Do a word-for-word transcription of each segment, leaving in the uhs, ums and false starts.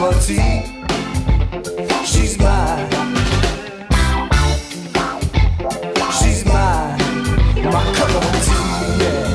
of tea. She's mine. She's mine. My cup of tea, yeah.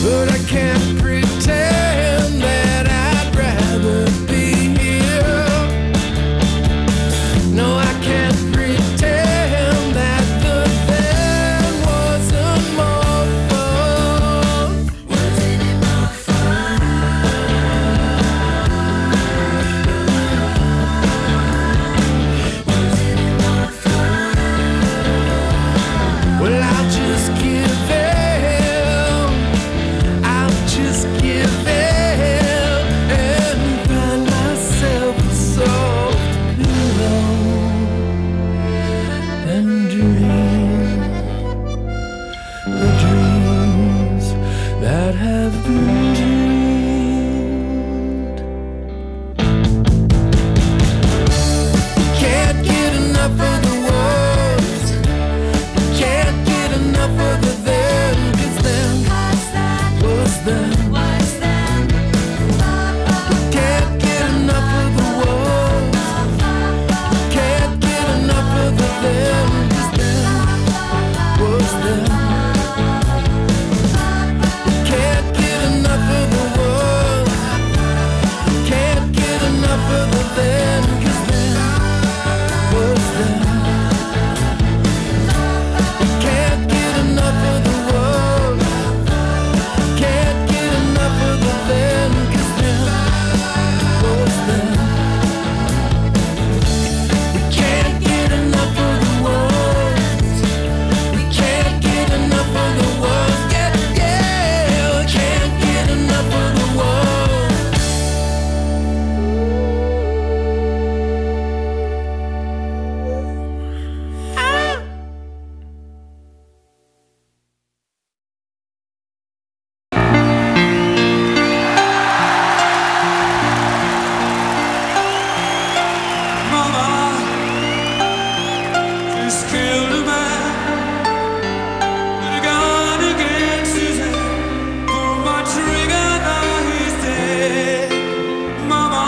but I can't pretend that I'd rather be here. No, I can't pretend that the then wasn't more fun. Wasn't it more fun? Wasn't it more fun? Well, I'll just give in. I'll just give in and find myself a soft pillow and dream the dreams that have been dreamed. Can't get enough of the words. Can't get enough of the then, 'cause then was then. Can't get enough of the words. Can't get enough of the then, 'cause then was then. Can't get enough of the words. Can't get enough of the then, 'cause then was then. Can't get enough of the world. Can't get enough of the then, 'cause then was then. We can't get enough of the world. We can't get enough of the world. Yeah, yeah. We can't get enough of the world. Mama just killed a man with a gun against his head. Pull my trigger, now he's dead. Mama,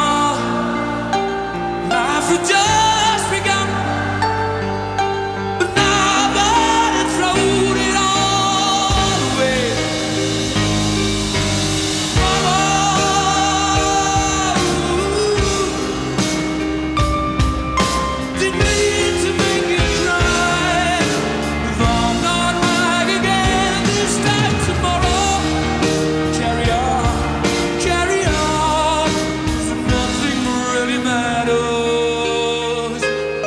life had just begun, but now I've got to throw it all away. Mama, didn't mean to make you cry. If I'm not back again this time tomorrow, carry on, carry on, 'cause nothing really matters.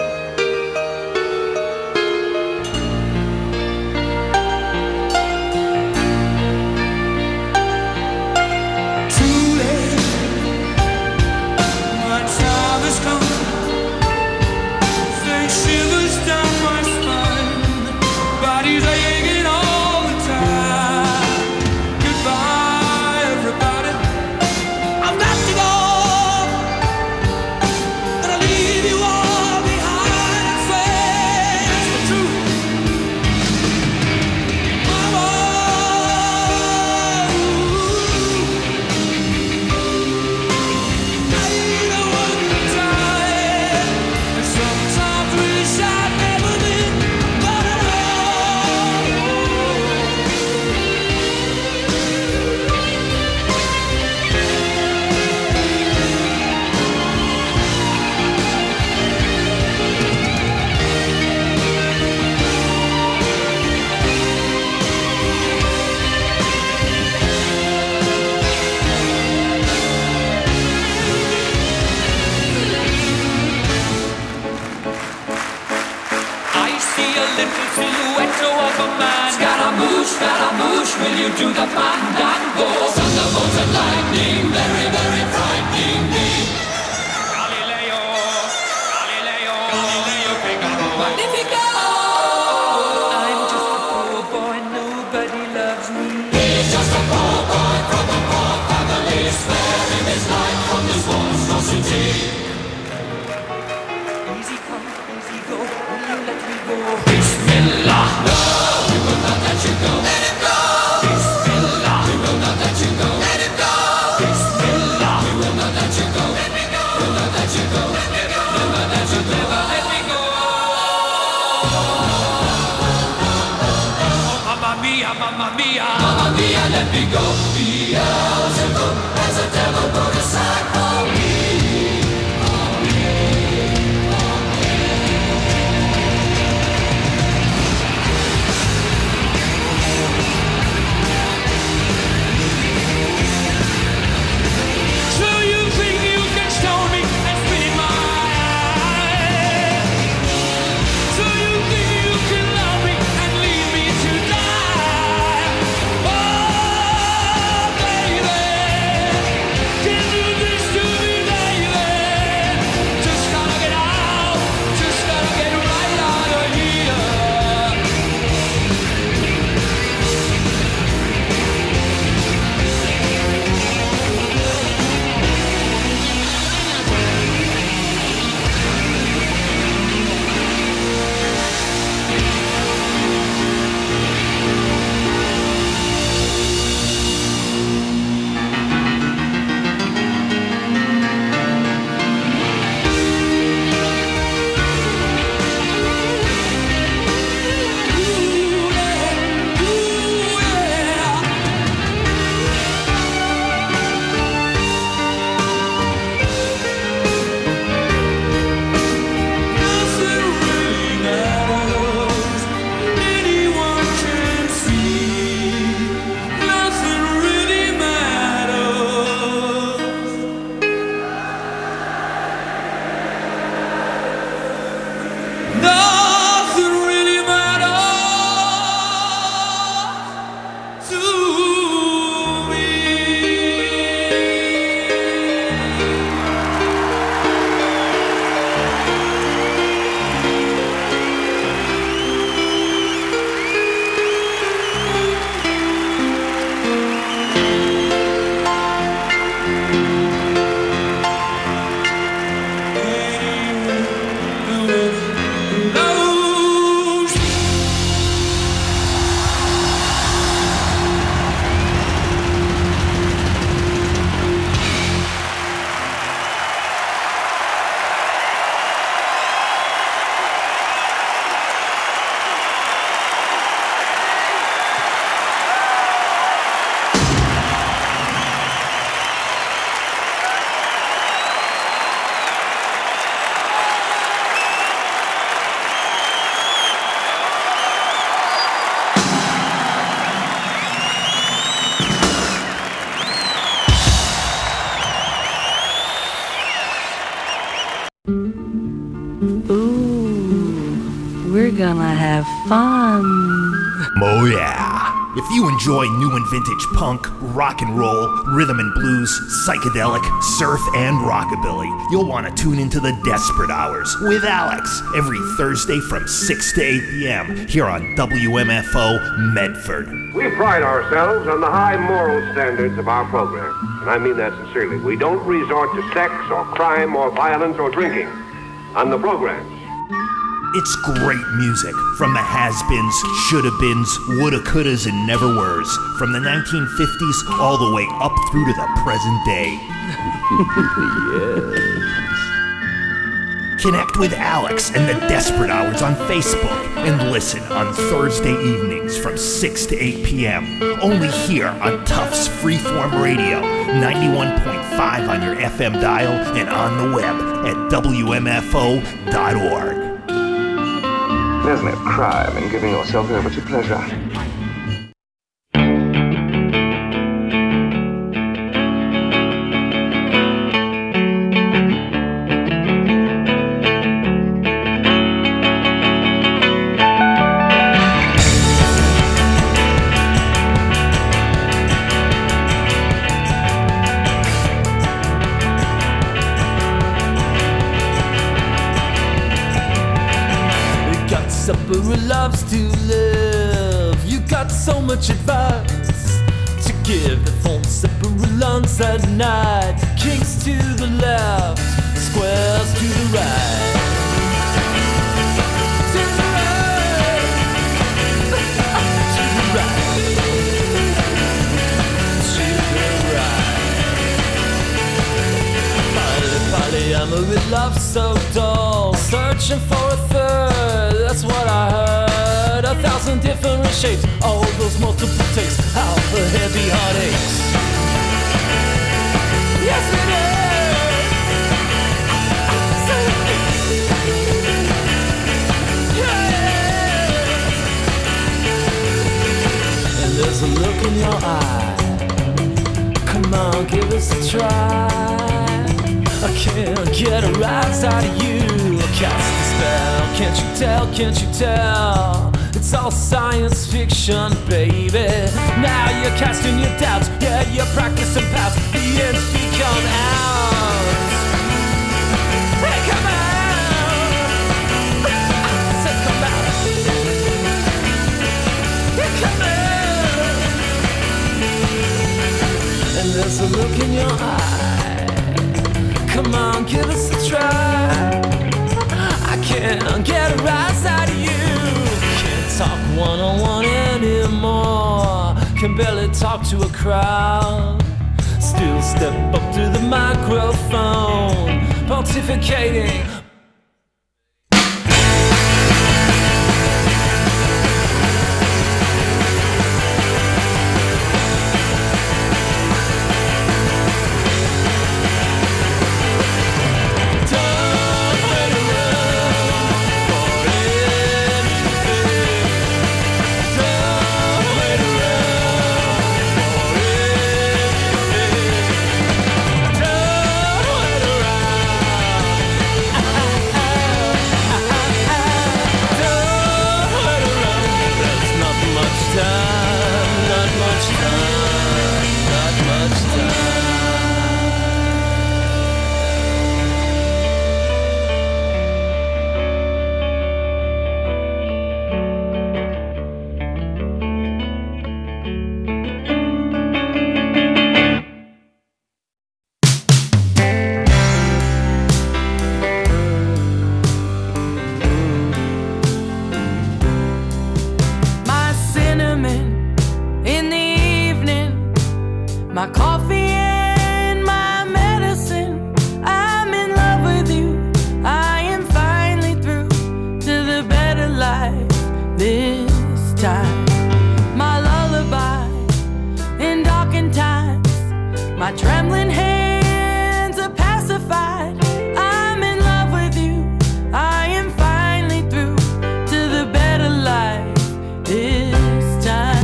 Too late, my time has come. Send shivers down my spine. Body's aching all the time. Goodbye, everybody. I've got to go. Gonna leave you all behind and face the truth. Mama, I don't want to die. And sometimes wish I'd never been born at all. I see a little silhouette of a man. Scaramouche, Scaramouche, will you do the fandango? Thunderbolts and lightning, very, very frightening me. Galileo, Galileo, Galileo Figaro. Magnifico! I'm just a poor boy, nobody loves me. He's just a poor boy from a poor family, sparing his life from this monstrosity. Easy come, easy go, will you let me go? Bismillah, no, we will not let you go. Let him go. Bismillah, we will let me go. Beelzebub has a devil put aside for me. We're gonna have fun. Oh yeah. If you enjoy new and vintage punk, rock and roll, rhythm and blues, psychedelic, surf, and rockabilly, you'll want to tune into the Desperate Hours with Alex every Thursday from six to eight p.m. here on W M F O Medford. We pride ourselves on the high moral standards of our program, and I mean that sincerely. We don't resort to sex or crime or violence or drinking on the programs. It's great music from the has-beens, shoulda-beens, woulda, couldas, and never-weres, from the nineteen fifties all the way up through to the present day. Yes. Connect with Alex and the Desperate Hours on Facebook and listen on Thursday evenings from six to eight p.m. only here on Tufts Freeform Radio, ninety-one point five on your F M dial and on the web at W M F O dot org. There's no crime in giving yourself over to pleasure. Supper loves to live. You got so much advice to give. The phone supper lunch at night. Kings to the left, squares to the right. To the right. To the right. To the right. Polly, Polly, I'm with love so dull. Searching for a third. That's what I heard, a thousand different shapes, all those multiple takes, how the heavy heart aches. Yes it is. Yeah. And there's a look in your eye. Come on, give us a try. I can't get a rise out of you. Cast the spell, can't you tell, can't you tell? It's all science fiction, baby. Now you're casting your doubts, yeah, you're practicing past. The ends become ours. Hey, come out. I said come out. Hey, come out. And there's a look in your eye. Come on, give us a try. I can't get a rise out of you. Can't talk one-on-one anymore. Can barely talk to a crowd. Still step up to the microphone, pontificating. My coffee and my medicine. I'm in love with you. I am finally through to the better life this time. My lullaby in darkened times. My trembling hands are pacified. I'm in love with you. I am finally through to the better life this time.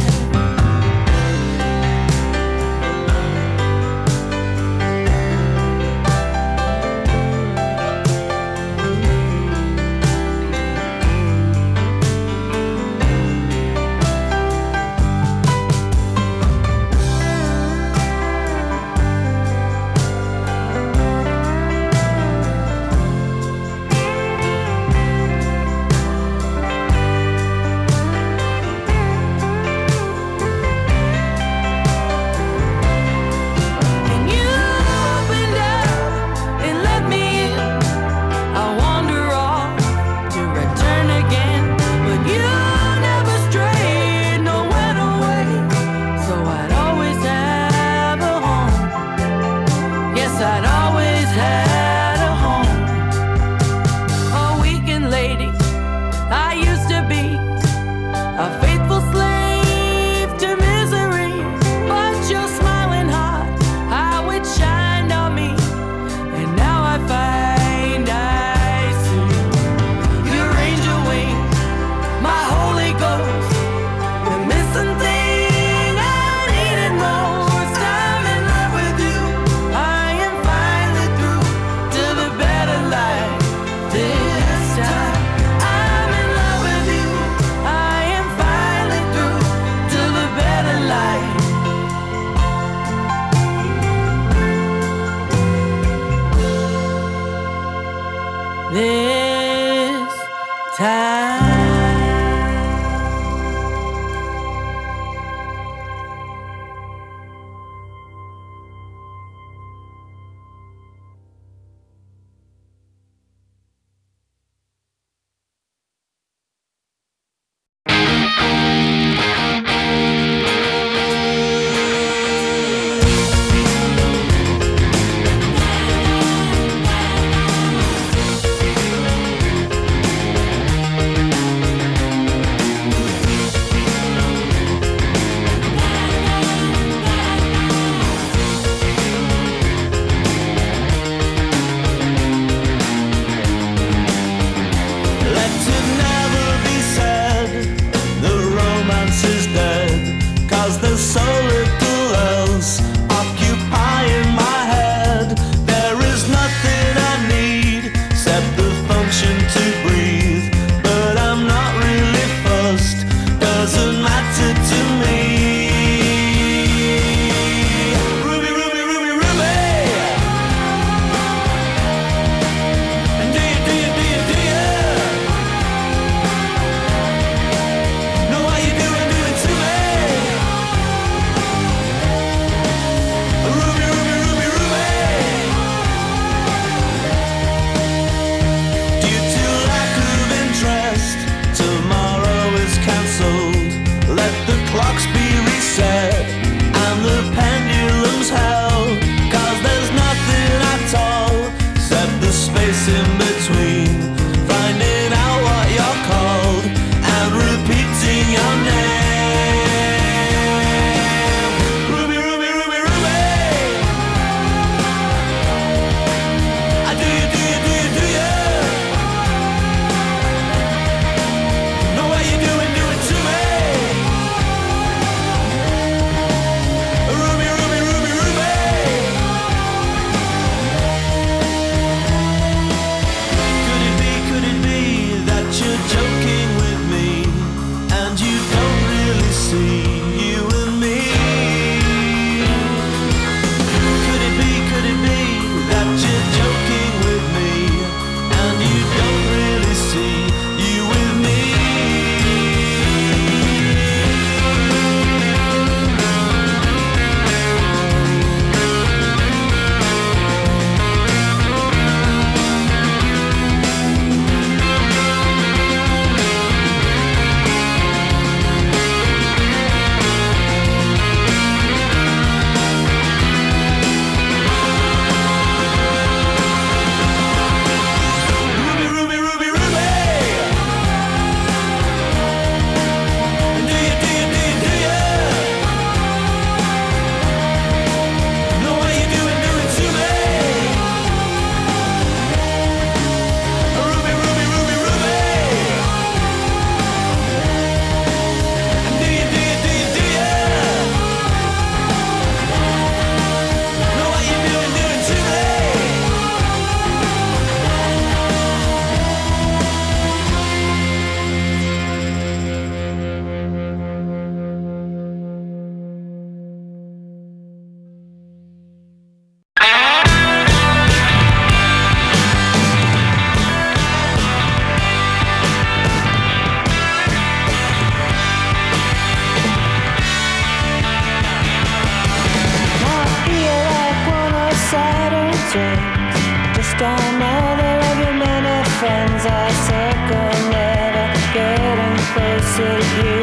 strings. Just another of your many friends I circle, never getting closer to you.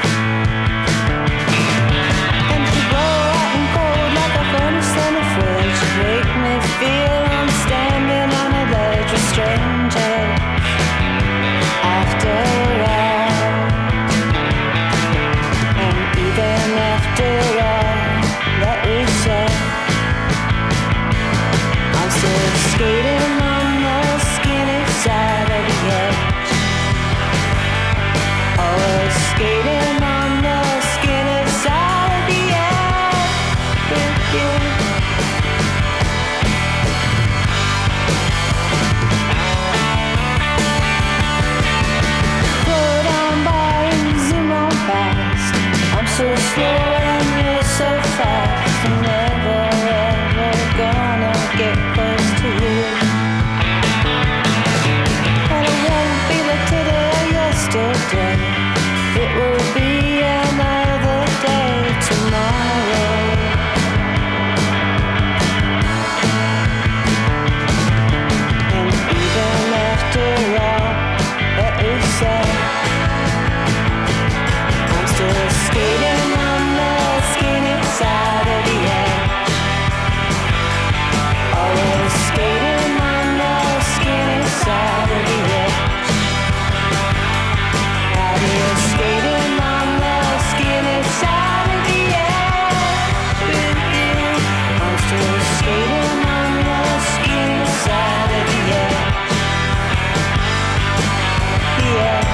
And you blow hot and cold like a furnace in a fridge. You make me feel I'm standing on a ledge with strangers. After all, and even after all that we said, I'm still skating on the skinny side of the edge. Always skating on the skinny side of the edge with you. Put on by and zoom on past. I'm so slow and you're so fast. I'm never ever gonna get close to you. And it won't be like today or yesterday. It will be another day tomorrow. And even after all that we said, I'm still skating on the skinny side of the edge. Always skating on the skinny side of the edge. Out here skating on the skinny side of the edge with you. I'm still skating on the skinny side of the edge. The edge.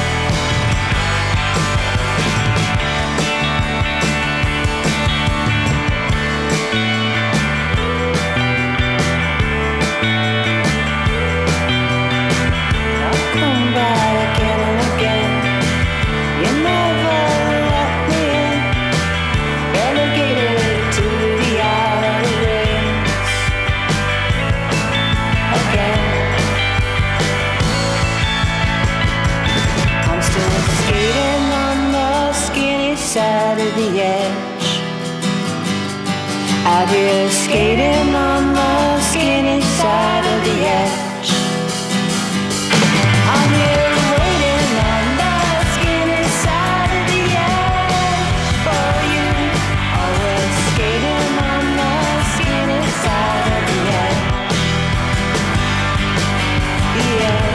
I'll come by again and again. You never let me in. Relegated to the outer rings again. I'm still skating on the skinny side of the edge. Out here skating on the skinny side of the edge. I'm here waiting on the skinny side of the edge for you. Always skating on the skinny side of the edge. The edge.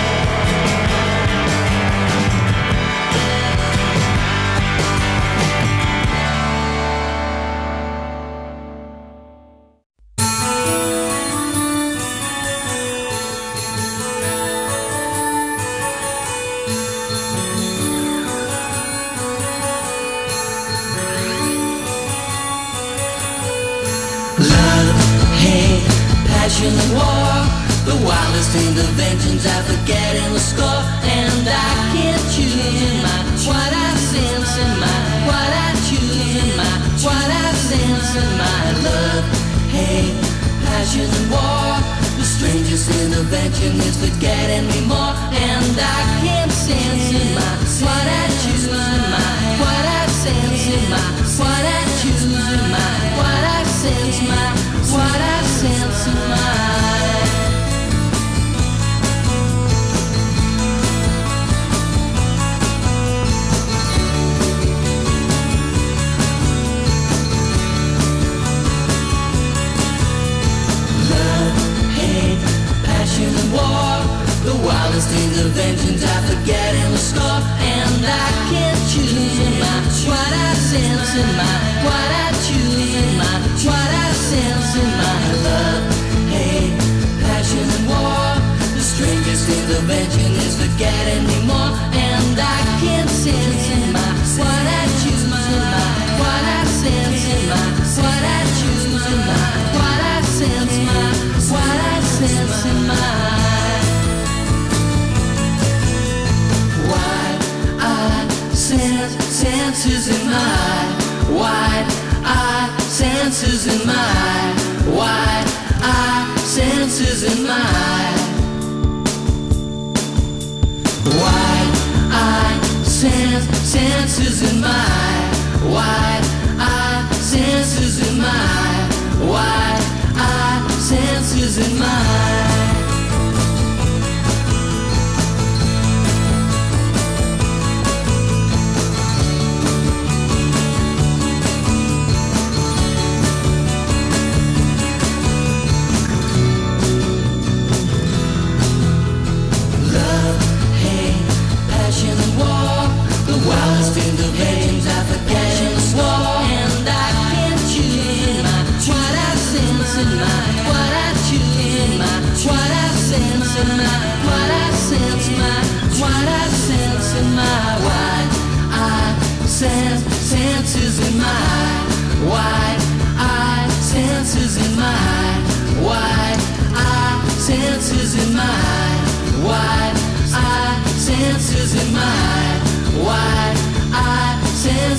Love, hate, passion and war, the wildest interventions I forget in the score. And I can't choose in my what I sense in my what I choose in my what I sense in my love, hate, passion and war. The strangest intervention is forgetting me more. And I can't sense in my what I choose in my what I sense in my what I choose in my what I sense my what I sense in my. Love, hate, passion and war, the wildest interventions I forget in the score. And I can't choose in my what I sense in my what I choose in my what I sense in my love, hate, passion and war. The strangest intervention is forgetting me more. And I can't sense in my what I choose in my what I sense in my what I choose in my what I sense my what I sense in my. Wide eye sense senses in my wide eye senses in my wide eye senses in my wide eye sense senses in my wide eye senses in my wide eye senses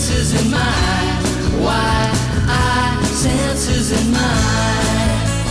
senses in mind. Why I senses in mind.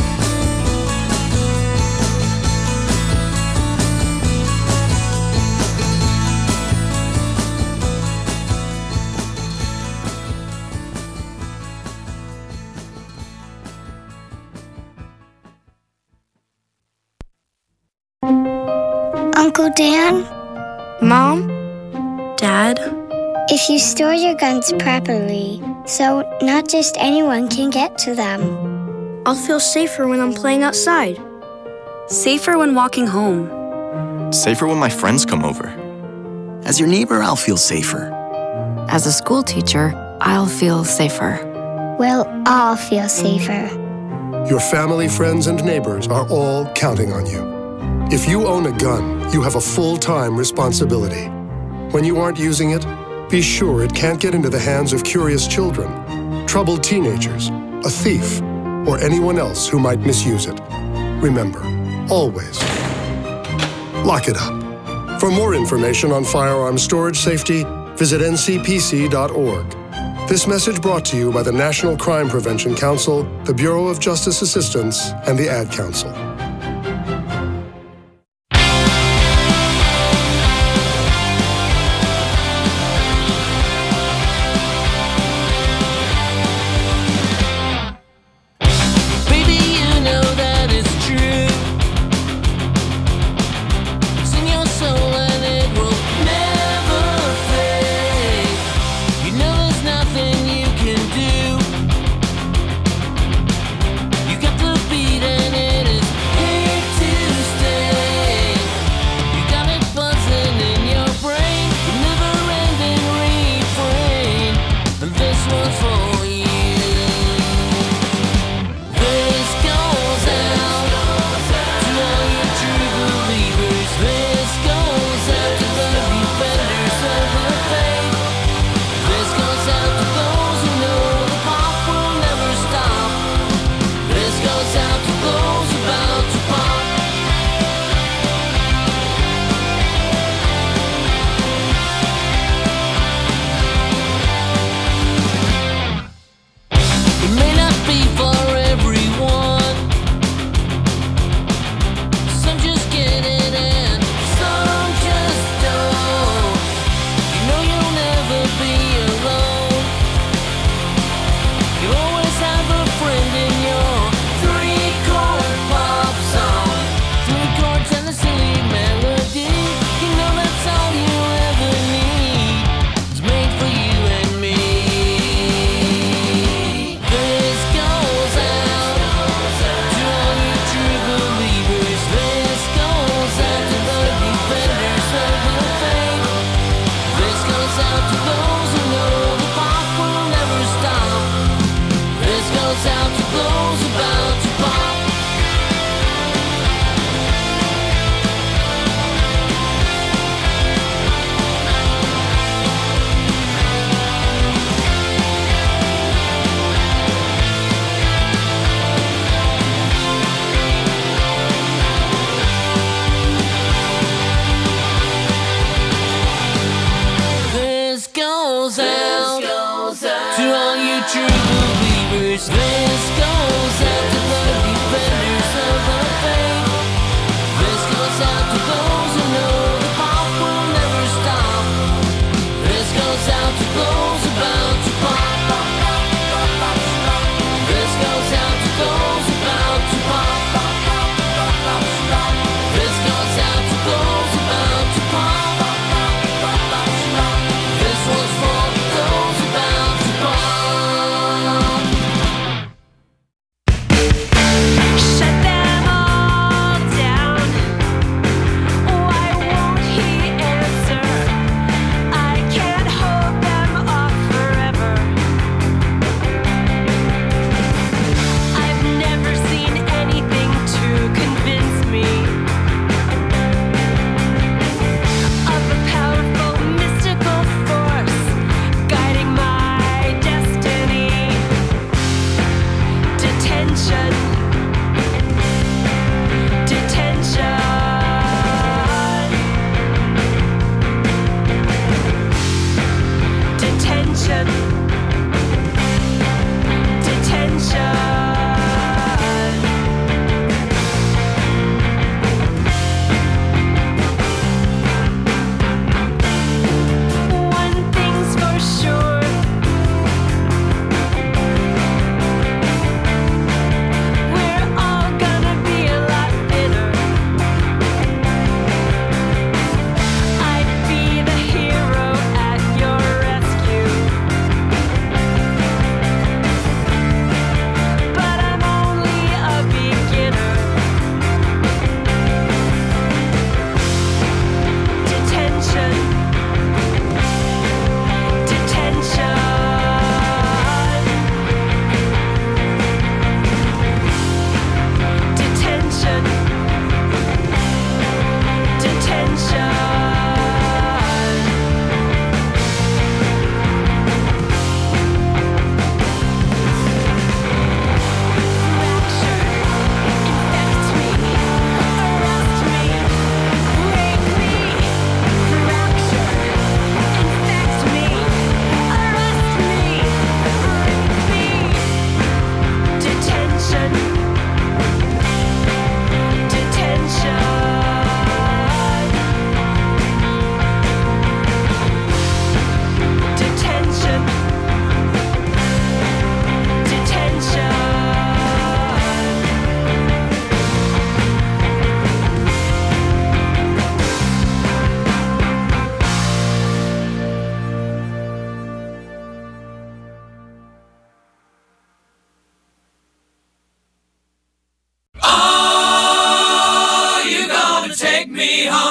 Uncle Dan? Mom? Dad? If you store your guns properly, so not just anyone can get to them, I'll feel safer when I'm playing outside. Safer when walking home. Safer when my friends come over. As your neighbor, I'll feel safer. As a school teacher, I'll feel safer. we'll all feel safer. Your family, friends, and neighbors are all counting on you. If you own a gun, you have a full-time responsibility. When you aren't using it, be sure it can't get into the hands of curious children, troubled teenagers, a thief, or anyone else who might misuse it. Remember, always, lock it up. For more information on firearm storage safety, visit N C P C dot org. This message brought to you by the National Crime Prevention Council, the Bureau of Justice Assistance, and the Ad Council. Detention.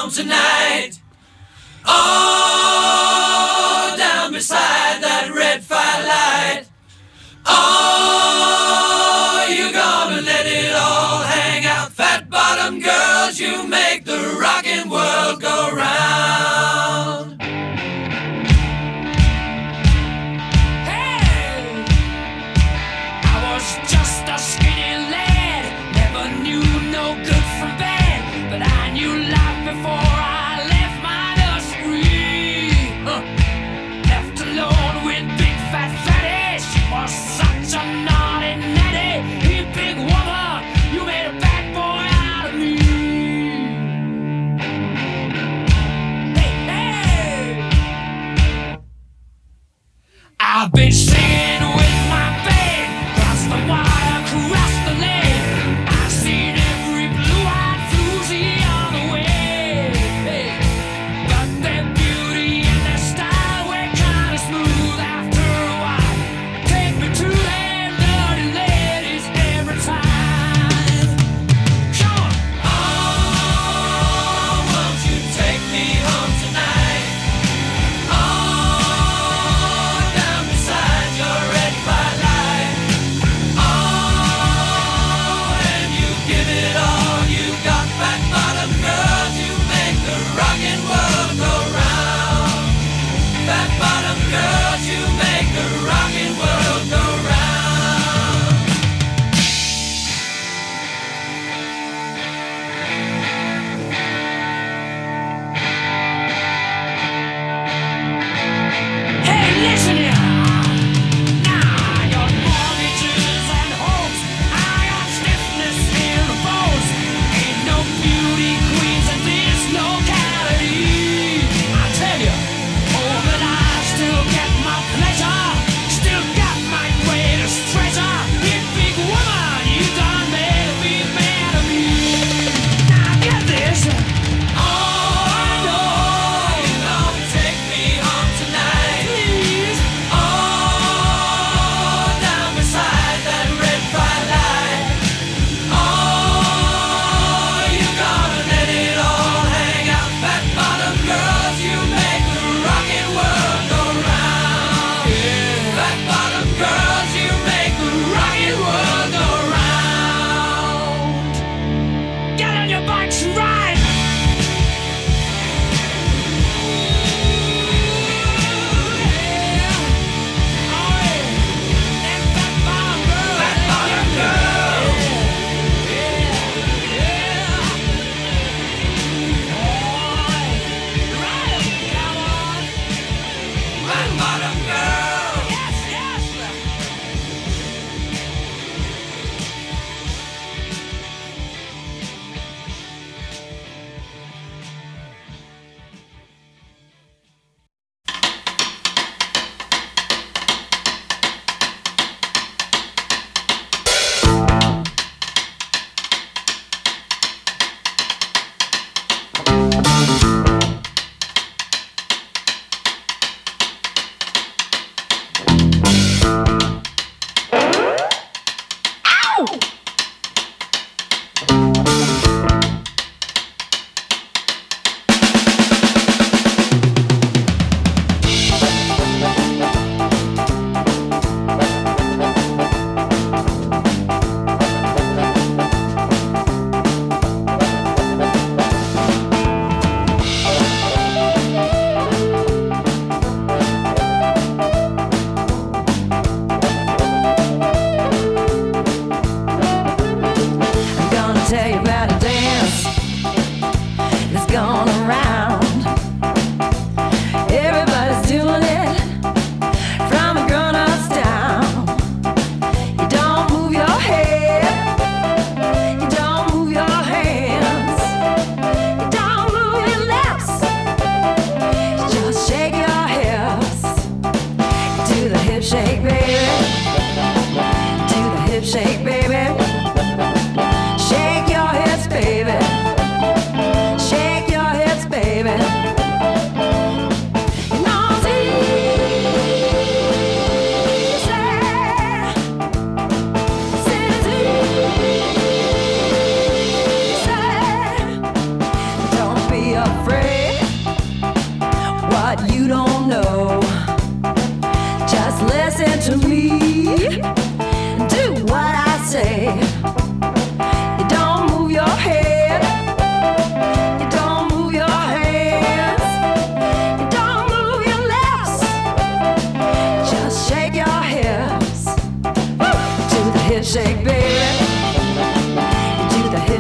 home tonight. Oh, down beside that red firelight. Oh, you're gonna let it all hang out. Fat bottom girls, you make the rockin' world go round. Hey, I was just a skinny lad, never knew no good from bad, but I knew life before I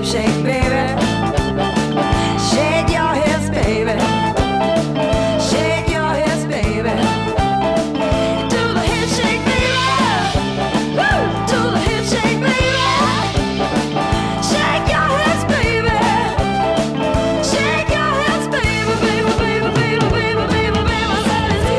shake, baby. Shake your hips, baby. Shake your hips, baby. Do the hip shake, baby. Woo! Do the hip shake, baby. Shake your hips, baby. Shake your hips, baby, baby, baby, baby, baby, baby, baby. I said it's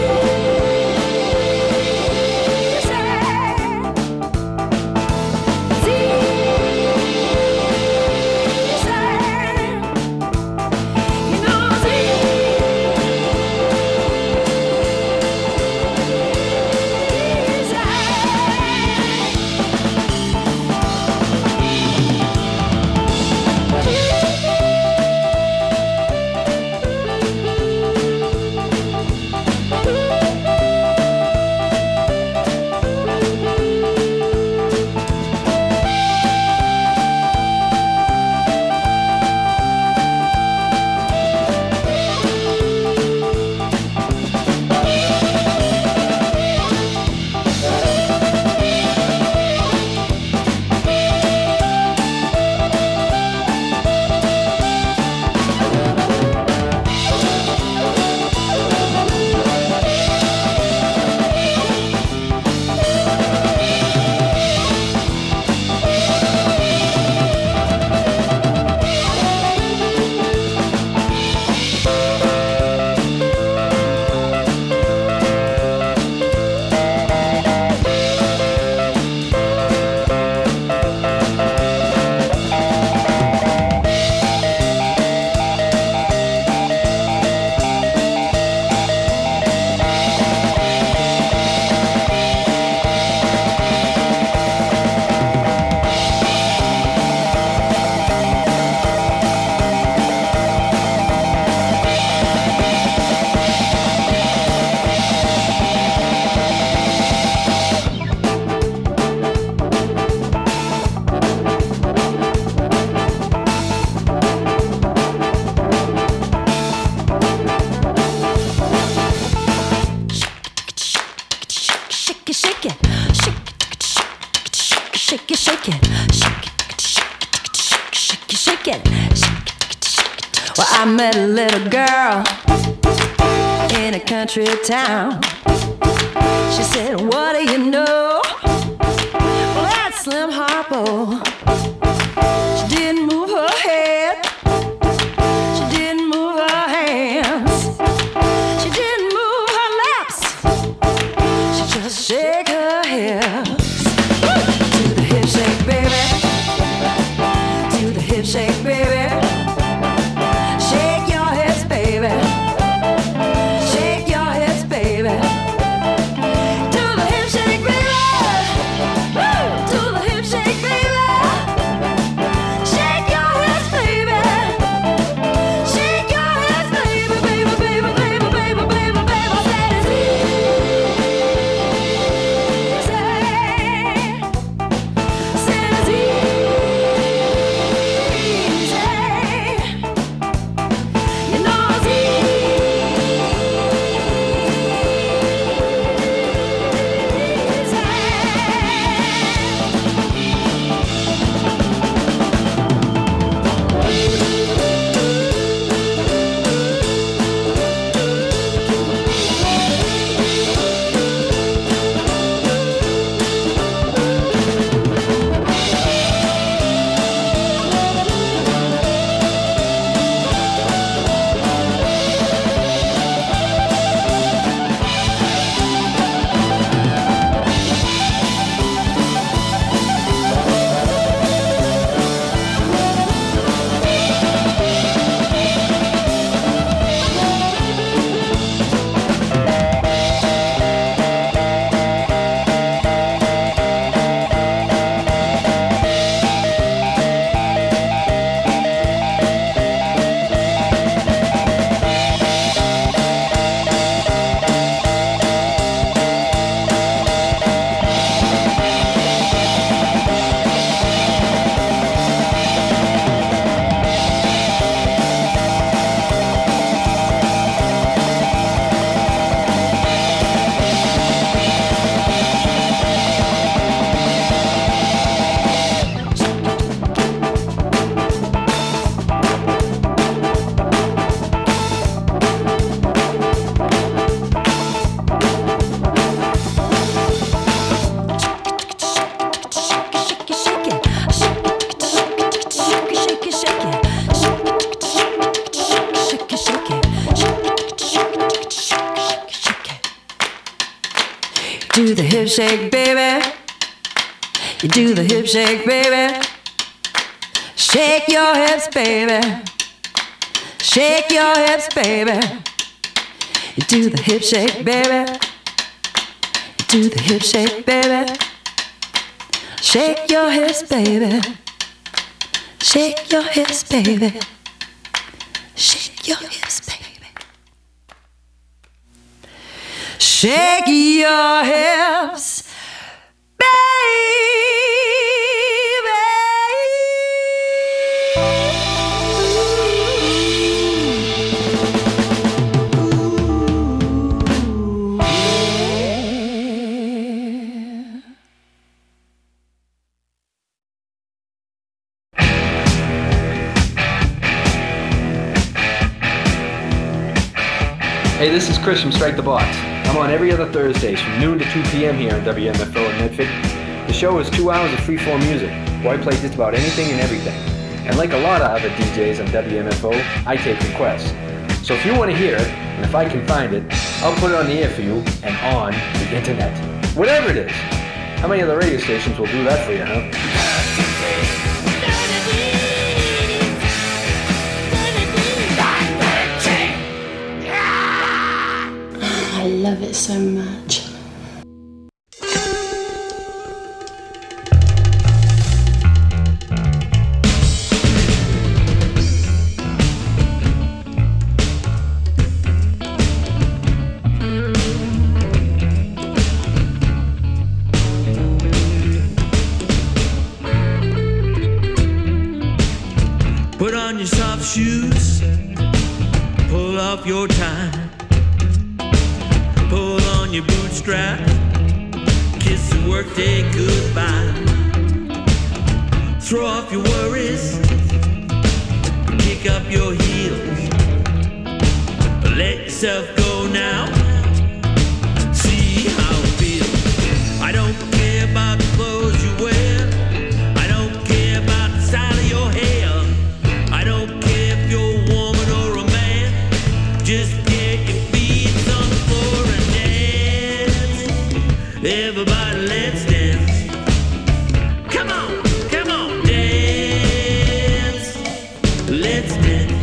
shake it, shake it, shake it, shake it, shake it, shake it, shake it, shake it. Well, I met a little girl in a country town. She said, what do you know? Well, that's Slim Harpo. She didn't move her head. She didn't move her hands. She didn't move her lips. She just shake her hips. Do the hip shake, baby. Do the hip shake, baby. Shake your hips, baby. Shake your hips, baby. Do the hip shake, baby. Woo! Do the hip shake, baby. shake, baby. You do the hip shake, baby. Shake your hips, baby. Shake your hips, baby. You do the hip shake, baby. You do the hip shake, baby. Shake your hips, baby. Shake your hips, baby. Shake your hips, baby. Shake your hips, baby. Hey, this is Chris from Strike the Box. I'm on every other Thursdays from noon to two p.m. here on W M F O in Medford. The show is two hours of freeform music, where I play just about anything and everything. And like a lot of other D Js on W M F O, I take requests. So if you want to hear it, and if I can find it, I'll put it on the air for you and on the internet. Whatever it is. How many other radio stations will do that for you, huh? I love it so much. Put on your soft shoes, pull off your tie, pull on your bootstrap, kiss the workday goodbye. Throw off your worries, kick up your heels, let yourself go now, see how it feels. I don't care about the clothes you wear, I don't care about the style of your hair, I don't care if you're a woman or a man, just get your feet on the floor and dance. Everybody, let's dance. Come on, come on, dance. Let's dance.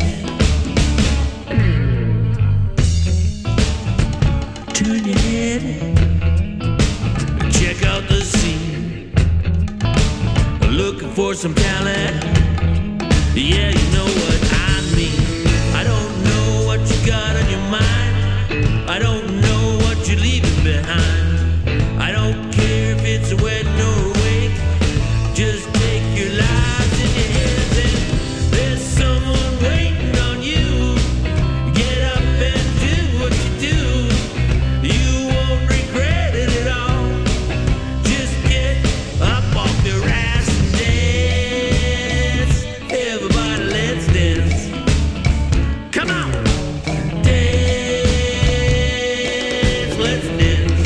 Turn your head, check out the scene. Looking for some talent. Yeah, you know what I mean. I don't know what you got on your mind. I don't know what you're leaving behind. I don't care if it's a wedding or a wake. Just take your lives in your hands and there's someone waiting on you. Get up and do what you do. You won't regret it at all. Just get up off your ass and dance. Everybody, let's dance. Come on, dance, let's dance.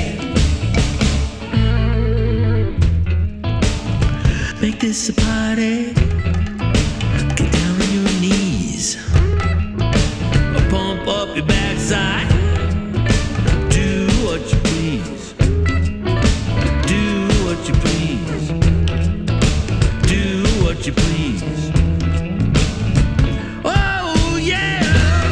Make this a party. Get down on your knees. Pump up your backside. Do what you please. Do what you please. Do what you please. Oh yeah.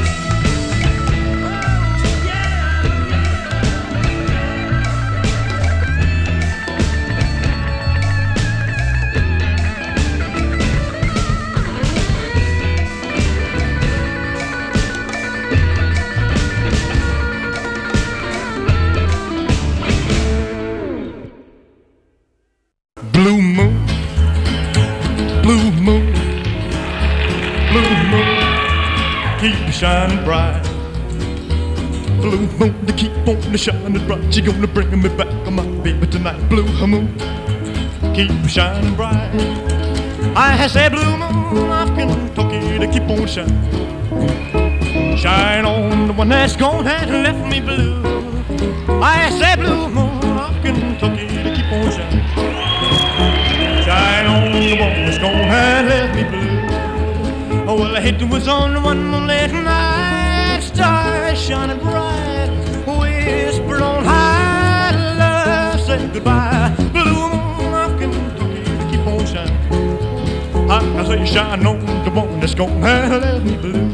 Blue moon, blue moon, blue moon, keep shining bright. Blue moon, to keep on shining bright. She gonna bring me back, my baby, tonight. Blue moon, keep shining bright. I said blue moon of Kentucky to keep on shining. Shine on the one that's gone and left me blue. I said blue moon of Kentucky to keep on shining. Shine on the one that's gone and left me blue. Oh, well, I hit was on the one moonlit night. Stars shining bright, whispered on high, love said goodbye. Blue moon of Kentucky to keep on shining. I, I say shine on the one that's gonna let me blue.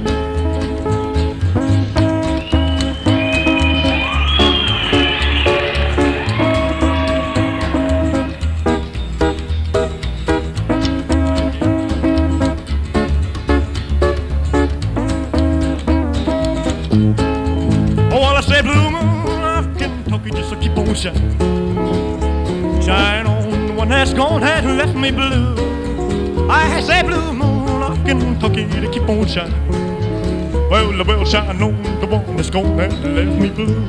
Shine on the one that's gone has left me blue. I say blue moon of Kentucky to keep on shining. Well, I will shine on the one that's gone has left me blue.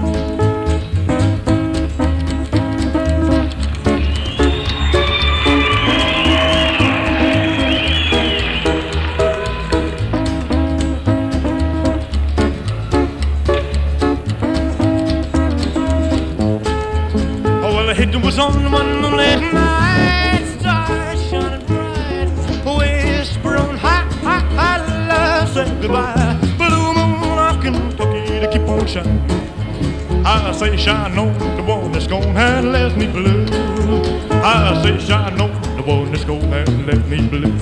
Was on one moonlit night, stars shining bright, whisper on high, high, high love, say goodbye. Blue moon of Kentucky to keep on shining. I say shine on the one that's gone and left me blue. I say shine on the one that's gone and left me blue.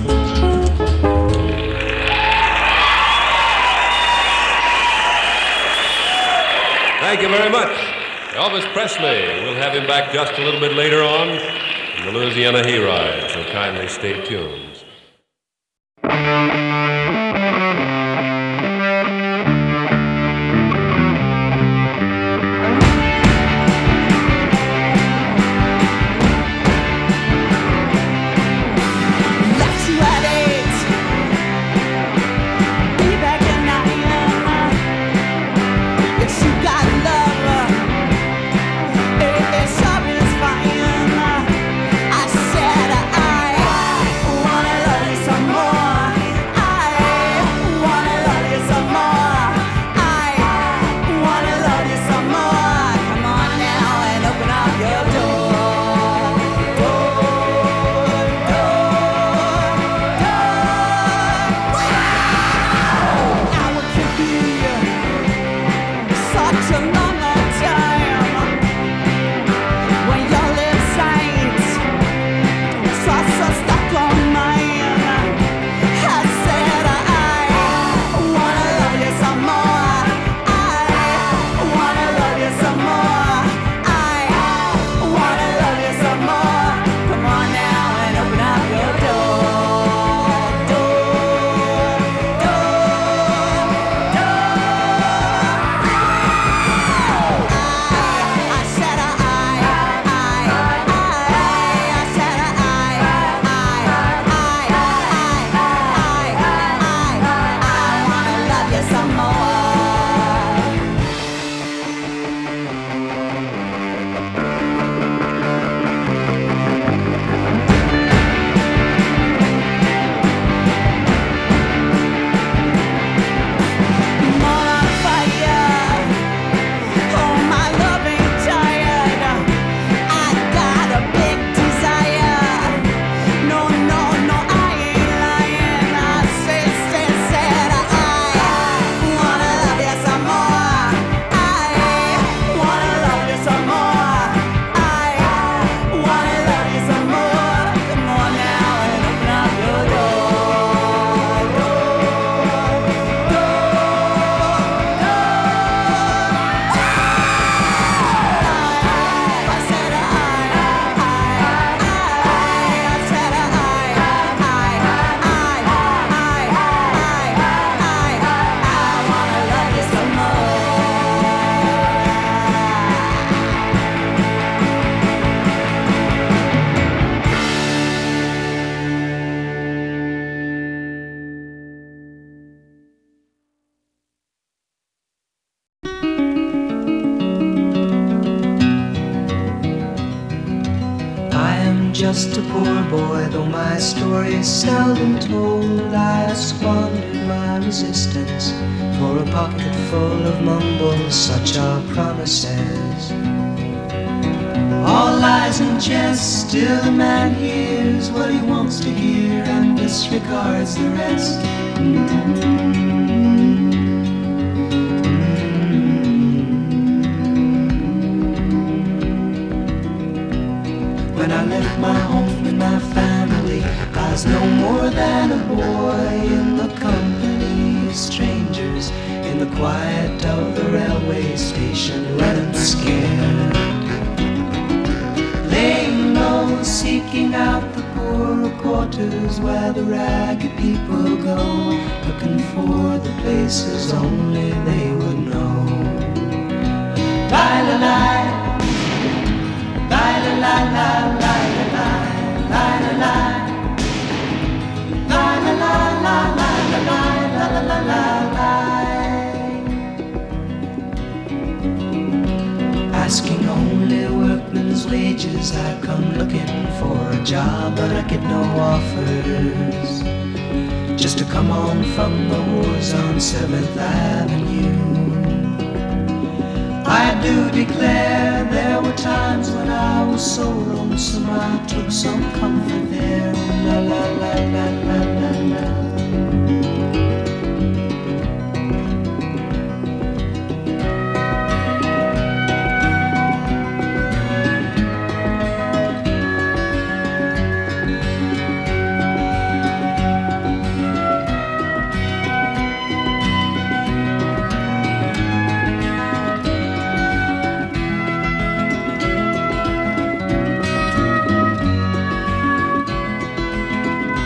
Thank you very much. Elvis Presley. We'll have him back just a little bit later on in the Louisiana Hayride, so kindly stay tuned. Just a poor boy, though my story is seldom told. I squandered my resistance for a pocket full of mumbles, such are promises. All lies and jest, still a man hears what he wants to hear and disregards the rest. Mm-hmm. was no more than a boy in the company of strangers, in the quiet of the railway station, running scared, laying low, seeking out the poorer quarters where the ragged people go, looking for the places only they would know. La la la, la la la la la la la la la, la la la la la la la la la la. Asking only workmen's wages, I come looking for a job, but I get no offers. Just to come on from the wars on seventh Avenue. I do declare there were times when I was so lonesome I took some comfort there. La la la la la la la.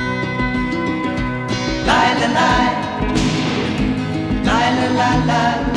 La la la la la la.